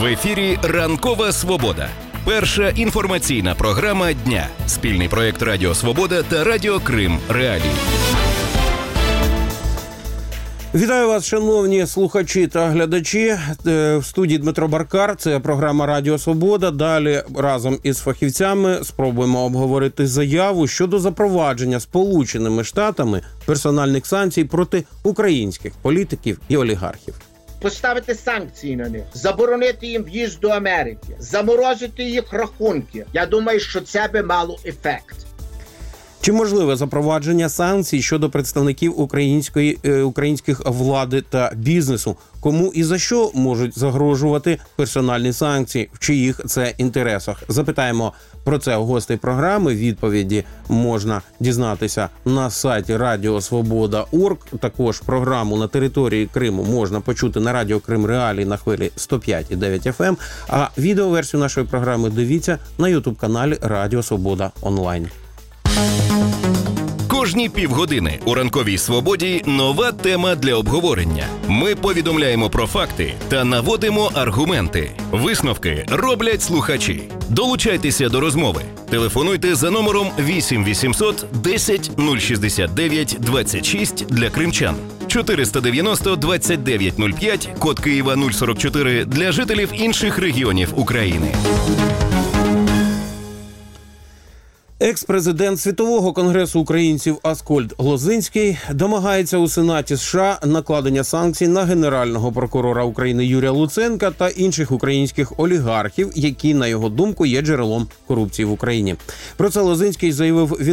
В ефірі «Ранкова Свобода». Перша інформаційна програма дня. Спільний проєкт Радіо Свобода та Радіо Крим Реалії. Вітаю вас, шановні слухачі та глядачі. В студії Дмитро Баркар. Це програма Радіо Свобода. Далі разом із фахівцями спробуємо обговорити заяву щодо запровадження Сполученими Штатами персональних санкцій проти українських політиків і олігархів. Поставити санкції на них, заборонити їм в'їзд до Америки, заморозити їх рахунки. Я думаю, що це би мало ефект. Чи можливе запровадження санкцій щодо представників українських влади та бізнесу? Кому і за що можуть загрожувати персональні санкції? В чиїх це інтересах? Запитаємо про це у гостей програми. Відповіді можна дізнатися на сайті radiosvoboda.org. Також програму на території Криму можна почути на Радіо Крим Реалії на хвилі 105,9 FM. А відеоверсію нашої програми дивіться на YouTube-каналі Радіо Свобода Онлайн. Кожні півгодини у «Ранковій Свободі» нова тема для обговорення. Ми повідомляємо про факти та наводимо аргументи. Висновки роблять слухачі. Долучайтеся до розмови. Телефонуйте за номером 8 800 10 069 26 для кримчан, 490 29 05, код Києва 044 для жителів інших регіонів України. Екс-президент Світового конгресу українців Аскольд Лозинський домагається у Сенаті США накладення санкцій на генерального прокурора України Юрія Луценка та інших українських олігархів, які, на його думку, є джерелом корупції в Україні. Про це Лозинський заявив в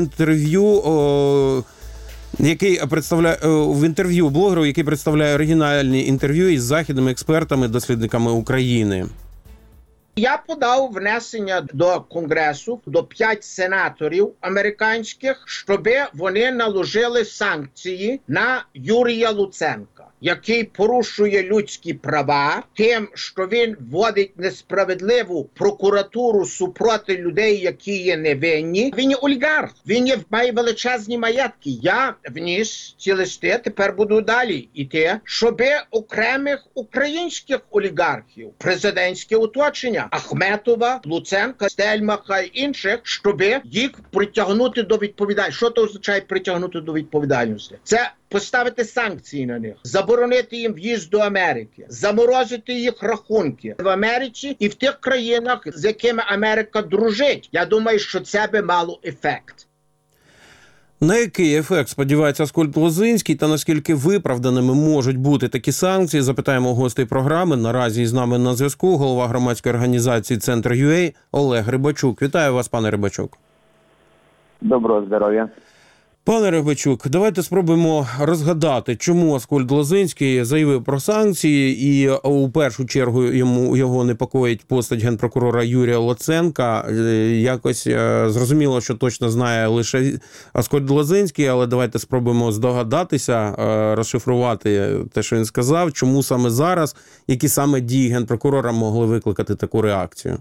інтерв'ю блогеру, який представляє оригінальні інтерв'ю із західними експертами, дослідниками України. Я подав внесення до Конгресу, до 5 сенаторів американських, щоб вони наложили санкції на Юрія Луценка, який порушує людські права тим, що він вводить несправедливу прокуратуру супроти людей, які є невинні. Він є олігарх, має величезні маєтки. Я вніс ці листи, тепер буду далі йти, щоб окремих українських олігархів, президентське оточення, Ахметова, Луценка, Стельмаха і інших, щоб їх притягнути до відповідальності. Що це означає притягнути до відповідальності? Це поставити санкції на них, заборонити їм в'їзд до Америки, заморозити їх рахунки в Америці і в тих країнах, з якими Америка дружить. Я думаю, що це би мало ефект. На який ефект сподівається Аскольд Лозинський та наскільки виправданими можуть бути такі санкції, запитаємо гостей програми. Наразі з нами на зв'язку голова громадської організації «Центр.UA» Олег Рибачук. Вітаю вас, пане Рибачук. Доброго здоров'я. Пане Рибачук, давайте спробуємо розгадати, чому Аскольд Лозинський заявив про санкції і у першу чергу його непокоїть постать генпрокурора Юрія Луценка. Якось зрозуміло, що точно знає лише Аскольд Лозинський, але давайте спробуємо здогадатися, розшифрувати те, що він сказав, чому саме зараз, які саме дії генпрокурора могли викликати таку реакцію.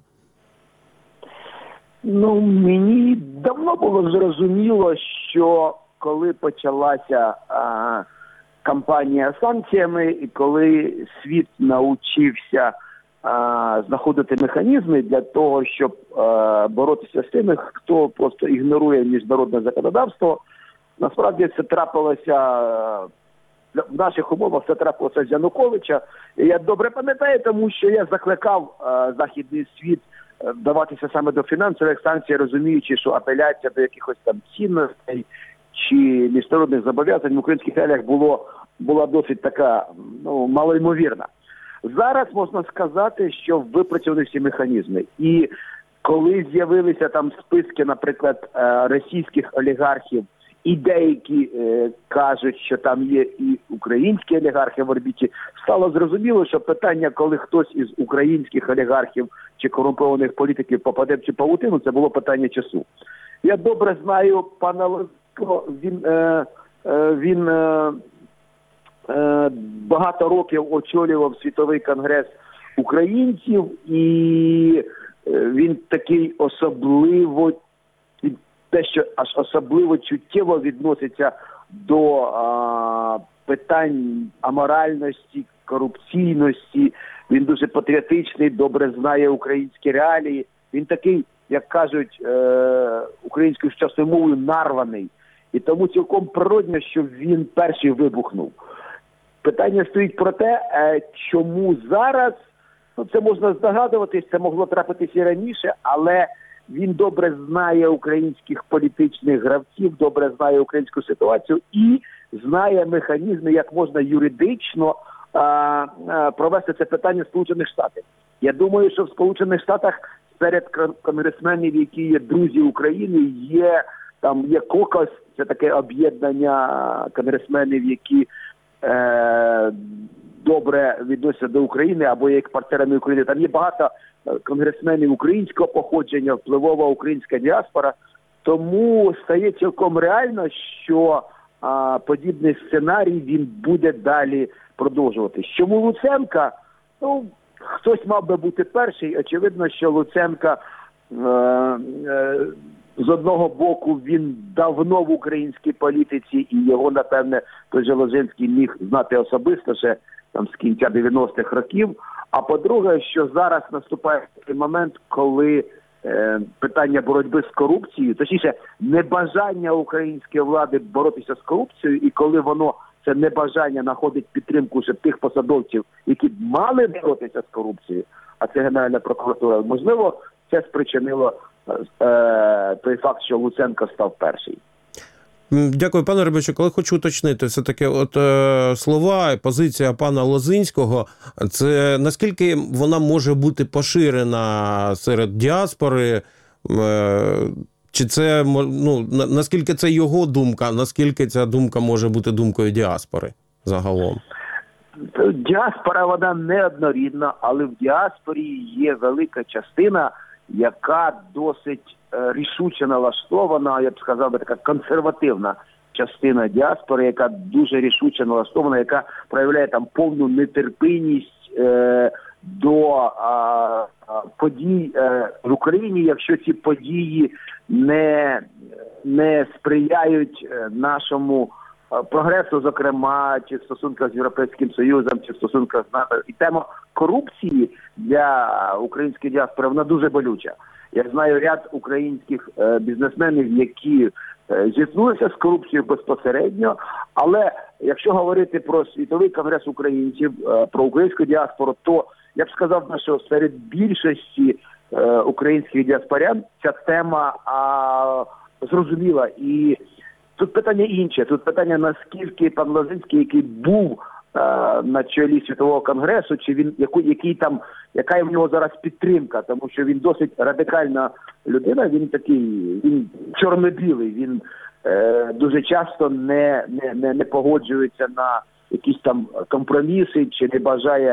Мені давно було зрозуміло, що коли почалася кампанія з санкціями і коли світ навчився знаходити механізми для того, щоб боротися з тими, хто просто ігнорує міжнародне законодавство, насправді це трапилося в наших умовах, це трапилося з Януковича. І я добре пам'ятаю, тому що я закликав західний світ вдаватися саме до фінансових санкцій, розуміючи, що апеляція до якихось там цінностей чи міжнародних зобов'язань в українських реаліях була досить така, малоймовірна. Зараз можна сказати, що випрацьовані всі механізми. І коли з'явилися там списки, наприклад, російських олігархів, і деякі кажуть, що там є і українські олігархи в орбіті, стало зрозуміло, що питання, коли хтось із українських олігархів чи корумпованих політиків попаде в цю павутину, це було питання часу. Я добре знаю пана Лозинського, він багато років очолював Світовий конгрес українців, і він такий особливо чуттєво відноситься до питань аморальності, корупційності. Він дуже патріотичний, добре знає українські реалії. Він такий, як кажуть українською сучасною мовою, нарваний. І тому цілком природно, що він перший вибухнув. Питання стоїть про те, чому зараз, це можна здогадуватись, це могло трапитися і раніше, але він добре знає українських політичних гравців, добре знає українську ситуацію і знає механізми, як можна юридично провести це питання в Сполучених Штатах. Я думаю, що в Сполучених Штатах серед конгресменів, які є друзі України, є кокос, це таке об'єднання конгресменів, які добре відносяться до України або є як партнерами України. Там є багато конгресменів українського походження, впливова українська діаспора. Тому стає цілком реально, що подібний сценарій він буде далі продовжуватись. Чому Луценка? Хтось мав би бути перший. Очевидно, що Луценка з одного боку він давно в українській політиці, і його, напевне, той же Ложинський міг знати особисто ще з кінця 90-х років. А по-друге, що зараз наступає такий момент, коли питання боротьби з корупцією, точніше, небажання української влади боротися з корупцією, і коли воно, це небажання, знаходить підтримку ще тих посадовців, які б мали боротися з корупцією, а це Генеральна прокуратура, можливо, це спричинило той факт, що Луценко став перший. Дякую, пане Рибачук. Але хочу уточнити, все-таки слова, позиція пана Лозинського, це наскільки вона може бути поширена серед діаспори, чи це, наскільки це його думка, наскільки ця думка може бути думкою діаспори загалом? Діаспора, вона неоднорідна, але в діаспорі є велика частина, яка досить рішуче налаштована, я б сказав, така консервативна частина діаспори, яка дуже рішуче налаштована, яка проявляє повну нетерпимість до подій в Україні, якщо ці події не сприяють нашому прогресу, зокрема, чи в стосунках з Європейським Союзом, чи в стосунках з НАТО. І тема корупції для української діаспори, вона дуже болюча. Я знаю ряд українських бізнесменів, які зіткнулися з корупцією безпосередньо, але якщо говорити про Світовий конгрес українців, про українську діаспору, то я б сказав, що серед більшості українських діаспорян ця тема зрозуміла. І тут питання інше. Тут питання, наскільки пан Лозинський, який був на чолі Світового конгресу, чи він яка в нього зараз підтримка, тому що він досить радикальна людина, він чорно-білий, він дуже часто не погоджується на якісь компроміси, чи не бажає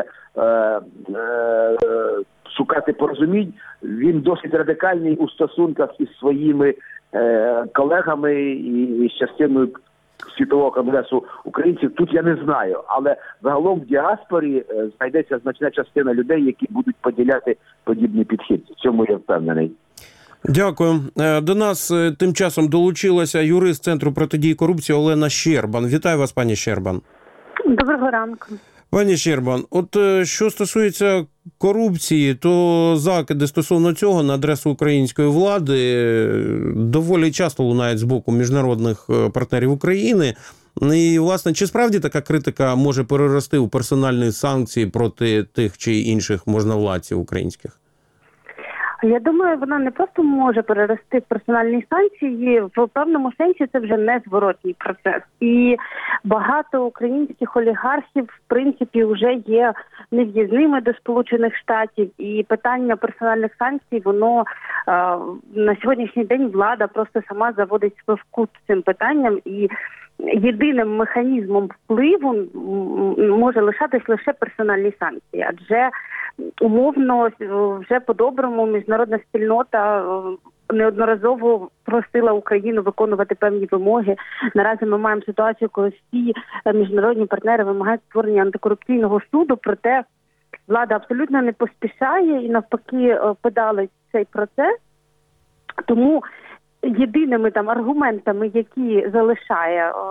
шукати порозумінь. Він досить радикальний у стосунках із своїми колегами і з частиною Світового конгресу українців. Тут я не знаю, але загалом в діаспорі знайдеться значна частина людей, які будуть поділяти подібний підхід. В цьому я впевнений. Дякую. До нас тим часом долучилася юрист Центру протидії корупції Олена Щербан. Вітаю вас, пані Щербан. Доброго ранку. Пані Щербан, що стосується корупції, то закиди стосовно цього на адресу української влади доволі часто лунають з боку міжнародних партнерів України. І, власне, чи справді така критика може перерости у персональні санкції проти тих чи інших можновладців українських? Я думаю, вона не просто може перерости в персональні санкції, в певному сенсі це вже незворотній процес. І багато українських олігархів, в принципі, вже є нев'їзними до Сполучених Штатів. І питання персональних санкцій, воно на сьогоднішній день влада просто сама заводить себе в кут цим питанням. І єдиним механізмом впливу може лишатись лише персональні санкції. Адже умовно, вже по-доброму міжнародна спільнота неодноразово просила Україну виконувати певні вимоги. Наразі ми маємо ситуацію, коли всі міжнародні партнери вимагають створення антикорупційного суду, проте влада абсолютно не поспішає і навпаки педалить цей процес. Тому єдиними аргументами, які залишає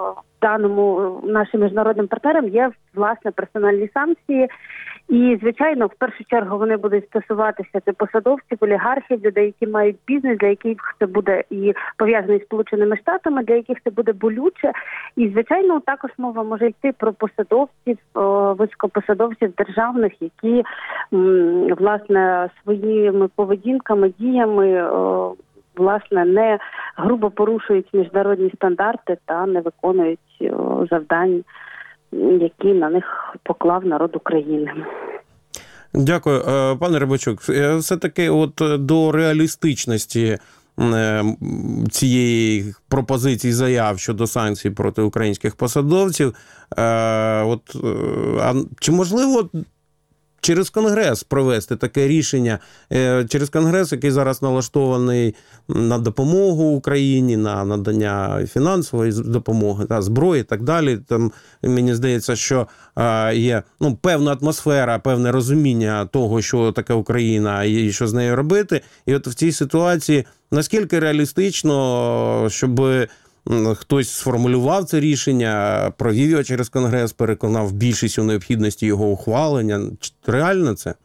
даному нашим міжнародним партнерам є, власне, персональні санкції. І, звичайно, в першу чергу вони будуть стосуватися посадовців, олігархів, людей, які мають бізнес, для яких це буде і пов'язаний з Сполученими Штатами, для яких це буде болюче. І, звичайно, також мова може йти про посадовців, високопосадовців державних, які, власне, своїми поведінками, діями, власне, не грубо порушують міжнародні стандарти та не виконують завдань, які на них поклав народ України. Дякую. Пане Рибачук, все-таки до реалістичності цієї пропозиції заяв щодо санкцій проти українських посадовців, чи можливо через Конгрес провести таке рішення, через Конгрес, який зараз налаштований на допомогу Україні, на надання фінансової допомоги, зброї і так далі. Там, мені здається, що є певна атмосфера, певне розуміння того, що таке Україна і що з нею робити. І от в цій ситуації наскільки реалістично, щоб хтось сформулював це рішення, провів його через Конгрес, переконав більшість у необхідності його ухвалення. Реально це?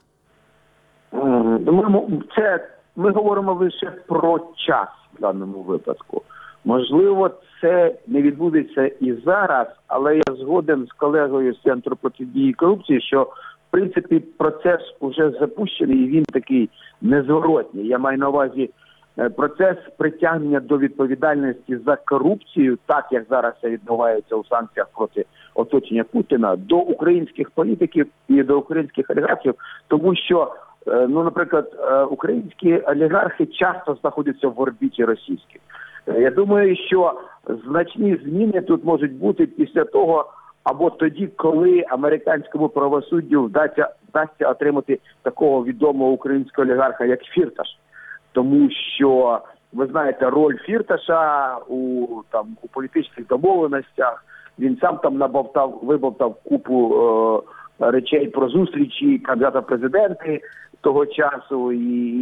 Ми говоримо лише про час в даному випадку. Можливо, це не відбудеться і зараз, але я згоден з колегою з Центру протидії корупції, що, в принципі, процес вже запущений і він такий незворотній. Я маю на увазі процес притягнення до відповідальності за корупцію, так як зараз це відбувається у санкціях проти оточення Путіна, до українських політиків і до українських олігархів, тому що, наприклад, українські олігархи часто знаходяться в орбіті російських. Я думаю, що значні зміни тут можуть бути після того, або тоді, коли американському правосуддю вдасться отримати такого відомого українського олігарха, як Фірташ. Тому що, ви знаєте, роль Фірташа у політичних домовленостях, він сам там виболтав купу речей про зустрічі кандидата в президенти того часу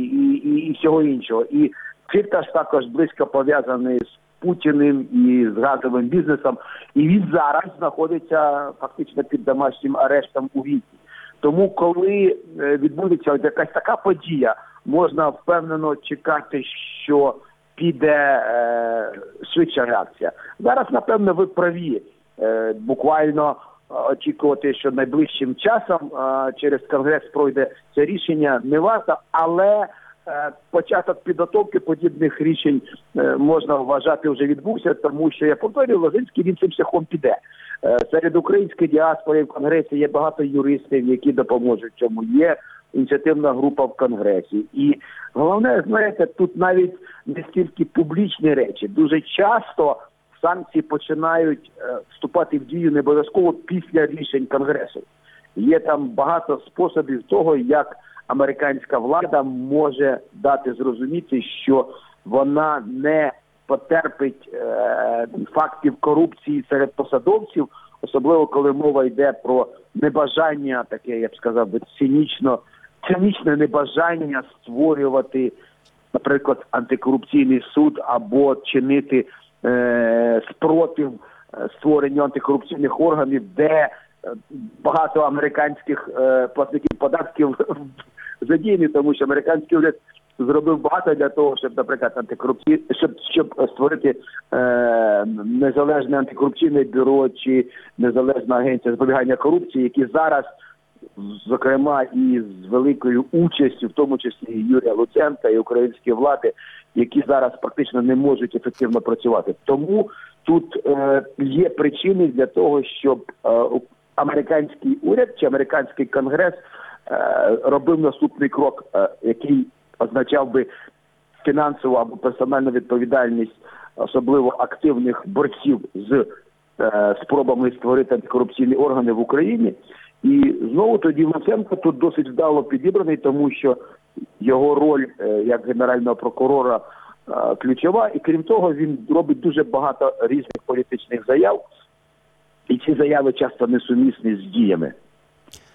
і всього іншого. І Фірташ також близько пов'язаний з Путіним і з газовим бізнесом, і він зараз знаходиться фактично під домашнім арештом у Відні. Тому, коли відбудеться якась така подія, можна впевнено чекати, що піде швидша реакція. Зараз, напевно, ви праві. Буквально очікувати, що найближчим часом через Конгрес пройде це рішення, не варто, але початок підготовки подібних рішень можна вважати вже відбувся, тому що, я повторюю, Лозинський, він цим шляхом піде. Серед української діаспори в Конгресі є багато юристів, які допоможуть цьому. Є ініціативна група в Конгресі. І головне, знаєте, тут навіть не стільки публічні речі. Дуже часто санкції починають вступати в дію не обов'язково після рішень Конгресу. Є там багато способів того, як американська влада може дати зрозуміти, що вона не потерпить фактів корупції серед посадовців, особливо коли мова йде про небажання, таке, я б сказав, цинічне небажання створювати, наприклад, антикорупційний суд або чинити спротив створенню антикорупційних органів, де багато американських платників податків задіяні, тому що американський уряд зробив багато для того, щоб, наприклад, щоб створити незалежне антикорупційне бюро чи незалежна агенція запобігання корупції, які зараз, зокрема, і з великою участю, в тому числі і Юрія Луценка, і української влади, які зараз практично не можуть ефективно працювати. Тому тут є причини для того, щоб американський уряд чи американський конгрес робив наступний крок, який означав би фінансову або персональну відповідальність особливо активних борців з спробами створити антикорупційні органи в Україні. І знову тоді Луценко тут досить вдало підібраний, тому що його роль як генерального прокурора ключова. І крім того, він робить дуже багато різних політичних заяв. І ці заяви часто несумісні з діями.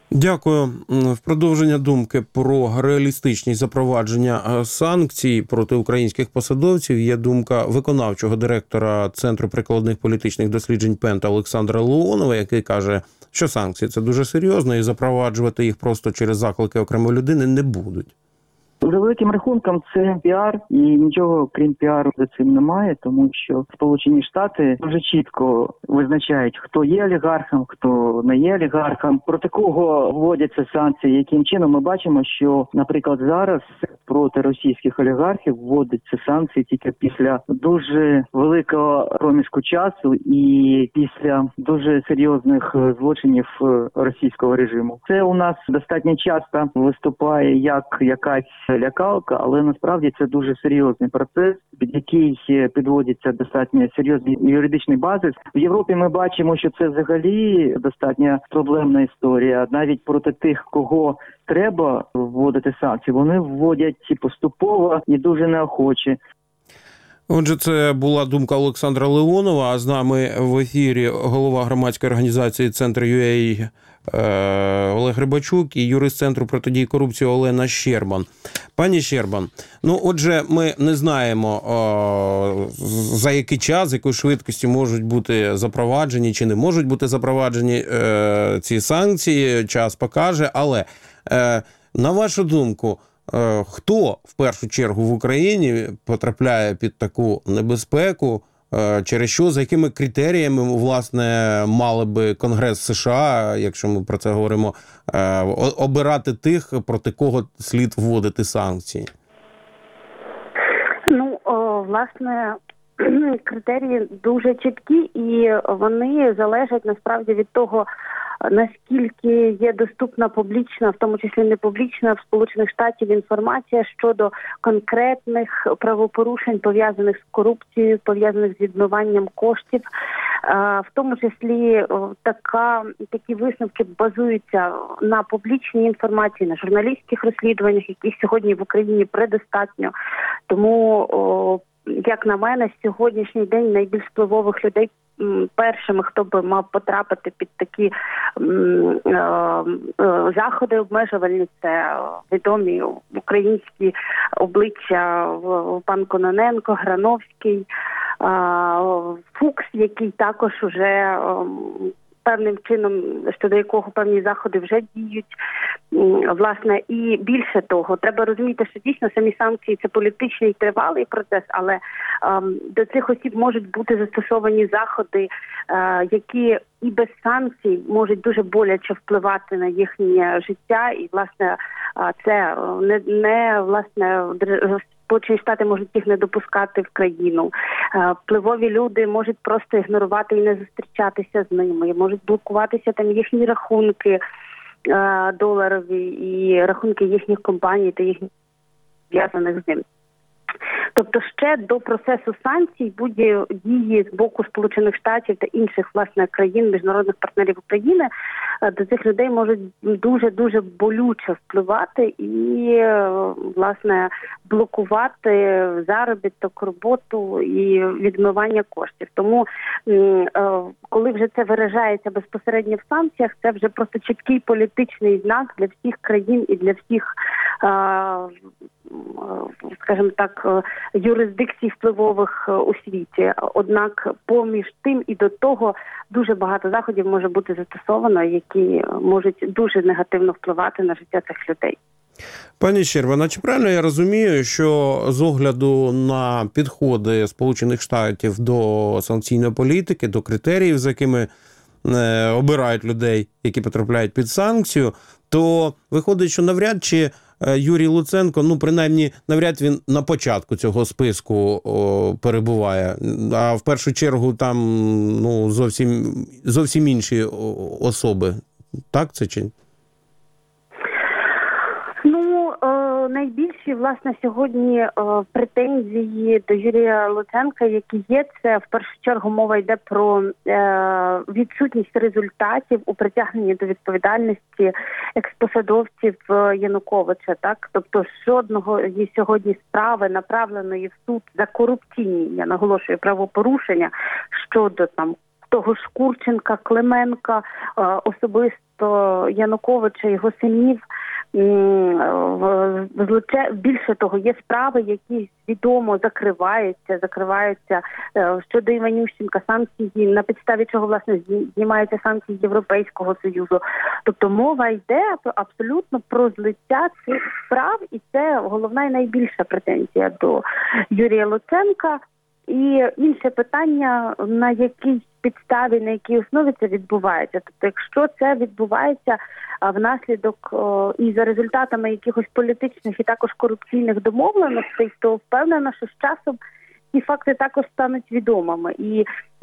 Дякую. В продовження думки про реалістичність запровадження санкцій проти українських посадовців є думка виконавчого директора Центру прикладних політичних досліджень Пента Олександра Леонова, який каже, що санкції – це дуже серйозно і запроваджувати їх просто через заклики окремої людини не будуть. За великим рахунком це піар, і нічого крім піару за цим немає, тому що Сполучені Штати дуже чітко визначають, хто є олігархом, хто не є олігархом, проти кого вводяться санкції, яким чином. Ми бачимо, що, наприклад, зараз проти російських олігархів вводяться санкції тільки після дуже великого проміжку часу і після дуже серйозних злочинів російського режиму. Це у нас достатньо часто виступає як якась лякалка, але насправді це дуже серйозний процес, під який підводиться достатньо серйозний юридичний базис. В Європі ми бачимо, що це взагалі достатньо проблемна історія. Навіть проти тих, кого треба вводити санкції, вони вводять поступово і дуже неохоче. Отже, це була думка Олександра Леонова, а з нами в ефірі голова громадської організації «Центр.UA» Олег Рибачук і юрист Центру протидії корупції Олена Щербан. Пані Щербан, отже, ми не знаємо, за який час, з якою швидкістю можуть бути запроваджені чи не можуть бути запроваджені ці санкції, час покаже, але на вашу думку, хто в першу чергу в Україні потрапляє під таку небезпеку, через що, за якими критеріями, власне, мали би Конгрес США, якщо ми про це говоримо, обирати тих, проти кого слід вводити санкції? Власне, критерії дуже чіткі, і вони залежать насправді від того, наскільки є доступна публічна, в тому числі не публічна, в Сполучених Штатів інформація щодо конкретних правопорушень, пов'язаних з корупцією, пов'язаних з відмиванням коштів. В тому числі такі висновки базуються на публічній інформації, на журналістських розслідуваннях, яких сьогодні в Україні предостатньо. Тому, як на мене, сьогоднішній день найбільш впливових людей першими, хто би мав потрапити під такі заходи обмежувальні, це відомі українські обличчя пан Кононенко, Грановський, Фукс, який також уже певним чином, щодо якого певні заходи вже діють. Власне, і більше того, треба розуміти, що дійсно самі санкції – це політичний тривалий процес, але до цих осіб можуть бути застосовані заходи, які і без санкцій можуть дуже боляче впливати на їхнє життя, і, власне, це власне, Сполучені Штати можуть їх не допускати в країну. Впливові люди можуть просто ігнорувати і не зустрічатися з ними, можуть блокуватися там їхні рахунки доларові і рахунки їхніх компаній та їхніх зв'язаних з ним. Тобто ще до процесу санкцій будь-які дії з боку Сполучених Штатів та інших, власне, країн, міжнародних партнерів України до цих людей можуть дуже-дуже болюче впливати і, власне, блокувати заробіток, роботу і відмивання коштів. Тому, коли вже це виражається безпосередньо в санкціях, це вже просто чіткий політичний знак для всіх країн і для всіх, скажімо так, юрисдикцій впливових у світі. Однак поміж тим і до того дуже багато заходів може бути застосовано, які можуть дуже негативно впливати на життя цих людей. Пані Щербан, чи правильно я розумію, що з огляду на підходи Сполучених Штатів до санкційної політики, до критеріїв, за якими обирають людей, які потрапляють під санкцію, то виходить, що навряд чи Юрій Луценко, принаймні, навряд він на початку цього списку перебуває, а в першу чергу там зовсім інші особи. Так це чи? Найбільші, власне, сьогодні претензії до Юрія Луценка, які є, це в першу чергу мова йде про відсутність результатів у притягненні до відповідальності експосадовців Януковича. Так? Тобто жодного зі сьогодні справи, направленої в суд за корупційні, я наголошую, правопорушення щодо того ж Курченка, Клименка, особисто просто Януковича, його синів. Більше того, є справи, які свідомо закриваються щодо Іванющенка, санкції, на підставі чого, власне, знімаються санкції Європейського Союзу. Тобто мова йде абсолютно про злиття цих справ, і це головна і найбільша претензія до Юрія Луценка. І інше питання, на якій підставі, на якій основі це відбувається. Тобто, якщо це відбувається внаслідок і за результатами якихось політичних і також корупційних домовленостей, то впевнена, що з часом ці факти також стануть відомими. І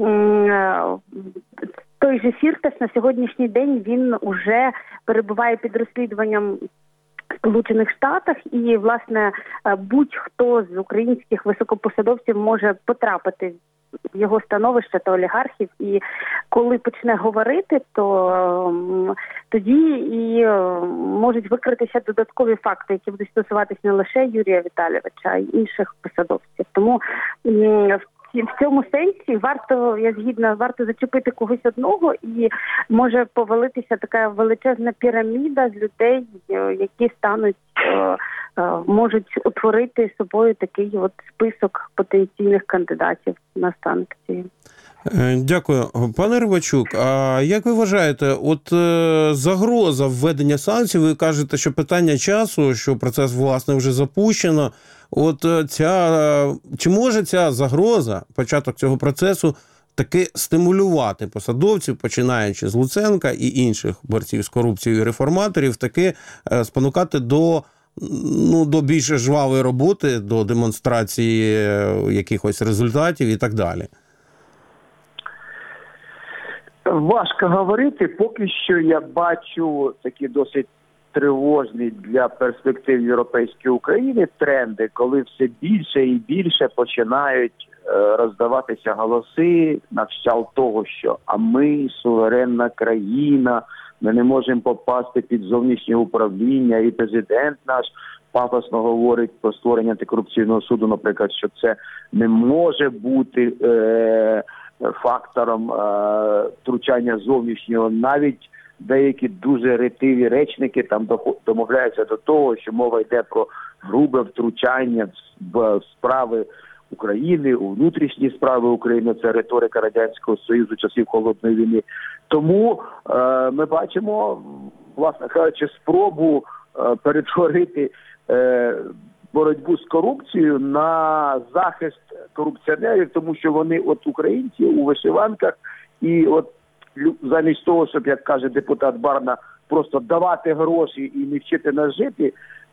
той же Фірташ на сьогоднішній день, він уже перебуває під розслідуванням в Сполучених Штатах, і, власне, будь-хто з українських високопосадовців може потрапити в його становище та олігархів, і коли почне говорити, то тоді і можуть викритися додаткові факти, які будуть стосуватися не лише Юрія Віталійовича, а й інших посадовців. Тому в цьому сенсі варто зачепити когось одного, і може повалитися така величезна піраміда з людей, які можуть утворити собою такий от список потенційних кандидатів на санкції. Дякую. Пане Рибачук, а як ви вважаєте, загроза введення санкцій, ви кажете, що питання часу, що процес, власне, вже запущено, чи може ця загроза, початок цього процесу, таки стимулювати посадовців, починаючи з Луценка і інших борців з корупцією і реформаторів, таки спонукати до більш жвавої роботи, до демонстрації якихось результатів і так далі? Важко говорити. Поки що я бачу такі досить тривожні для перспектив європейської України тренди, коли все більше і більше починають роздаватися голоси на кшталт того, що а ми суверенна країна, ми не можемо попасти під зовнішнє управління, і президент наш пафосно говорить про створення антикорупційного суду, наприклад, що це не може бути фактором втручання зовнішнього. Навіть деякі дуже ретиві речники там домовляються до того, що мова йде про грубе втручання в справи України, у внутрішні справи України. Це риторика Радянського Союзу часів Холодної війни. Тому ми бачимо, власне кажучи, спробу перетворити боротьбу з корупцією на захист корупціонерів, тому що вони українці у вишиванках, і замість того, щоб, як каже депутат Барна, просто давати гроші і не вчити нас жити,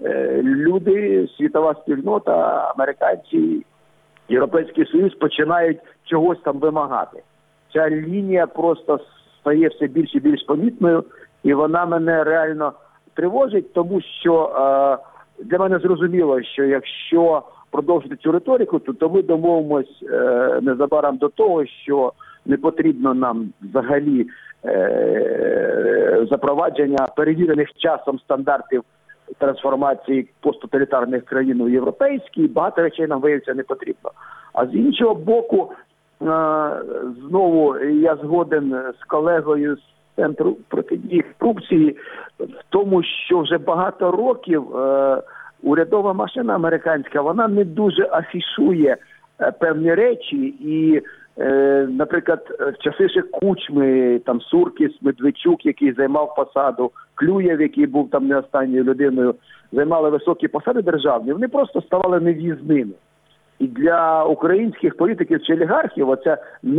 люди, світова спільнота, американці, Європейський Союз починають чогось там вимагати. Ця лінія просто стає все більш і більш помітною, і вона мене реально тривожить, тому що для мене зрозуміло, що якщо продовжити цю риторику, то ми домовимось незабаром до того, що не потрібно нам взагалі запровадження перевірених часом стандартів трансформації посттоталітарних країн у європейські, багато речей нам, виявиться, не потрібно. А з іншого боку, знову я згоден з колегою з Центру протидії корупції в тому, що вже багато років урядова машина американська, вона не дуже афішує певні речі, і наприклад, в часи ще Кучми, там Суркіс, Медведчук, який займав посаду, Клюєв, який був там не останньою людиною, займали високі посади державні, вони просто ставали нев'їзними. І для українських політиків чи олігархів оця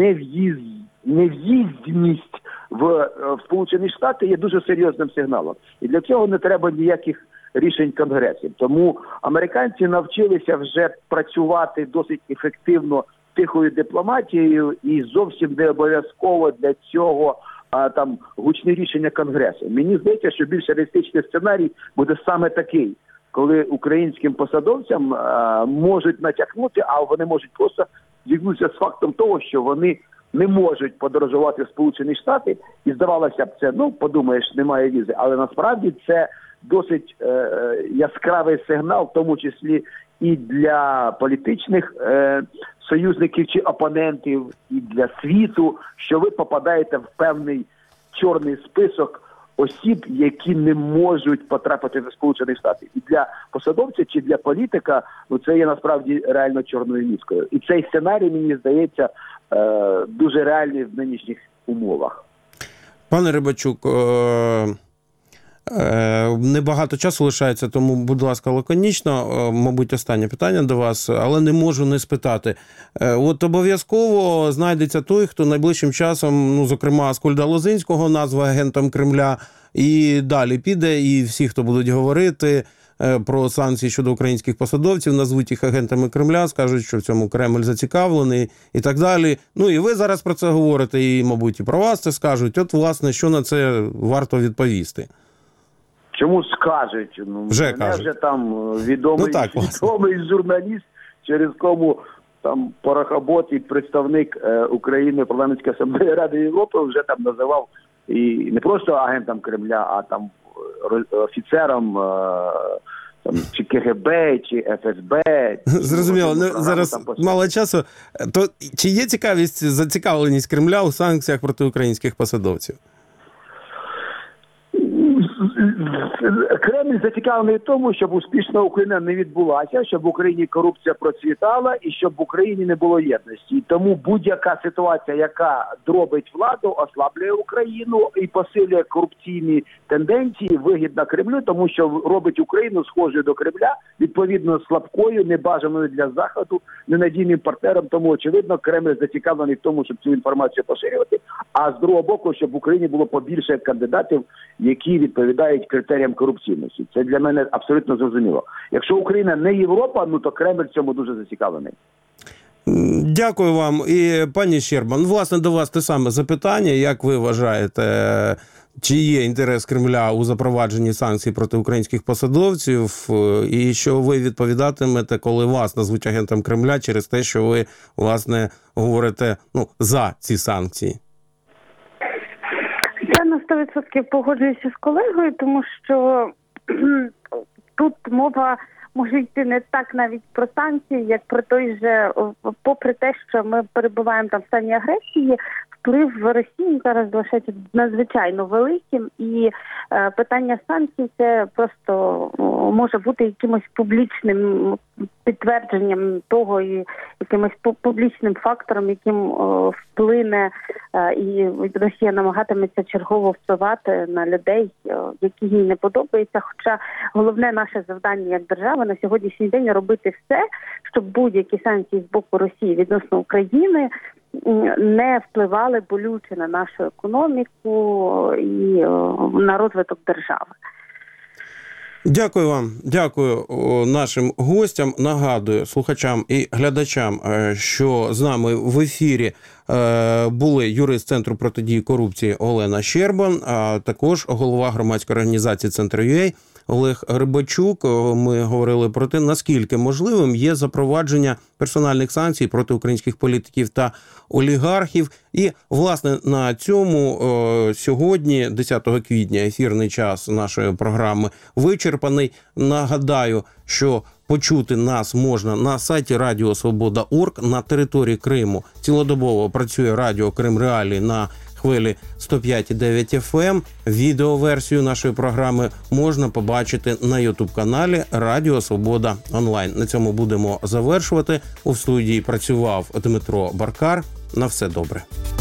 нев'їздність в Сполучені Штати є дуже серйозним сигналом. І для цього не треба ніяких рішень конгресів. Тому американці навчилися вже працювати досить ефективно тихою дипломатією, і зовсім не обов'язково для цього там гучні рішення Конгресу. Мені здається, що більш реалістичний сценарій буде саме такий, коли українським посадовцям можуть натякнути, а вони можуть просто зіткнутися з фактом того, що вони не можуть подорожувати в Сполучені Штати, і здавалося б це, подумаєш, немає візи, але насправді це досить яскравий сигнал, в тому числі і для політичних союзників чи опонентів, і для світу, що ви попадаєте в певний чорний список осіб, які не можуть потрапити до Сполучених Штатів. І для посадовця чи для політика, це є насправді реально чорною міскою. І цей сценарій, мені здається, дуже реальний в нинішніх умовах. Пане Рибачук, небагато часу лишається, тому, будь ласка, лаконічно, мабуть, останнє питання до вас, але не можу не спитати. От обов'язково знайдеться той, хто найближчим часом, зокрема, Аскольда Лозинського назве агентом Кремля, і далі піде, і всі, хто будуть говорити про санкції щодо українських посадовців, назвуть їх агентами Кремля, скажуть, що в цьому Кремль зацікавлений і так далі. І ви зараз про це говорите, і, мабуть, і про вас це скажуть. От, власне, що на це варто відповісти? Чому скажуть? Вже кажуть. Вже там відомий журналіст, через кому там порохобот і представник України парламентської асамблеї Ради Європи вже там називав і не просто агентом Кремля, а там офіцером там, чи КГБ, чи ФСБ. Зрозуміло. Зараз мало часу. То чи є зацікавленість Кремля у санкціях проти українських посадовців? Кремль зацікавлений в тому, щоб успішна Україна не відбулася, щоб в Україні корупція процвітала і щоб в Україні не було єдності. І тому будь-яка ситуація, яка дробить владу, ослаблює Україну і посилює корупційні тенденції, вигідна Кремлю, тому що робить Україну схожою до Кремля, відповідно слабкою, небажаною для Заходу, ненадійним партнером. Тому, очевидно, Кремль зацікавлений в тому, щоб цю інформацію поширювати, а з другого боку, щоб в Україні було побільше кандидатів, які відповідають критеріям корупційності. Це для мене абсолютно зрозуміло. Якщо Україна не Європа, то Кремль в цьому дуже зацікавлений. Дякую вам. І, пані Щербан, власне, до вас те саме запитання. Як ви вважаєте, чи є інтерес Кремля у запровадженні санкцій проти українських посадовців? І що ви відповідатимете, коли вас назвуть агентом Кремля через те, що ви, власне, говорите за ці санкції? Я на 100% погоджуюся з колегою, тому що тут мова може йти не так навіть про санкції, як про той же, попри те, що ми перебуваємо там в стані агресії, вплив Росії зараз залишається надзвичайно великим, і питання санкцій це просто може бути якимось публічним підтвердженням того і якимось публічним фактором, яким вплине і Росія намагатиметься чергово впливати на людей, які їй не подобаються. Хоча головне наше завдання як держава на сьогоднішній день робити все, щоб будь-які санкції з боку Росії відносно України не впливали болюче на нашу економіку і на розвиток держави. Дякую вам. Дякую нашим гостям. Нагадую слухачам і глядачам, що з нами в ефірі були юрист Центру протидії корупції Олена Щербан, а також голова громадської організації «Центр.ЮА» Олег Рибачук. Ми говорили про те, наскільки можливим є запровадження персональних санкцій проти українських політиків та олігархів. І, власне, на цьому сьогодні, 10 квітня, ефірний час нашої програми вичерпаний. Нагадаю, що почути нас можна на сайті Радіосвобода.орг. На території Криму цілодобово працює радіо Крим Реалії на хвилі 105,9 FM. Відеоверсію нашої програми можна побачити на YouTube-каналі Радіо Свобода Онлайн. На цьому будемо завершувати. У студії працював Дмитро Баркар. На все добре.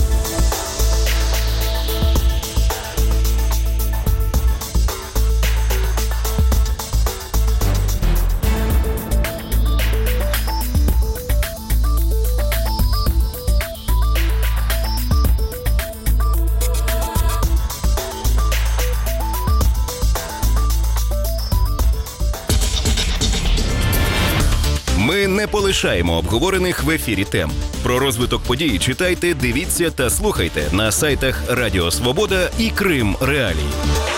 Ми не полишаємо обговорених в ефірі тем. Про розвиток подій читайте, дивіться та слухайте на сайтах Радіо Свобода і Крим Реалії.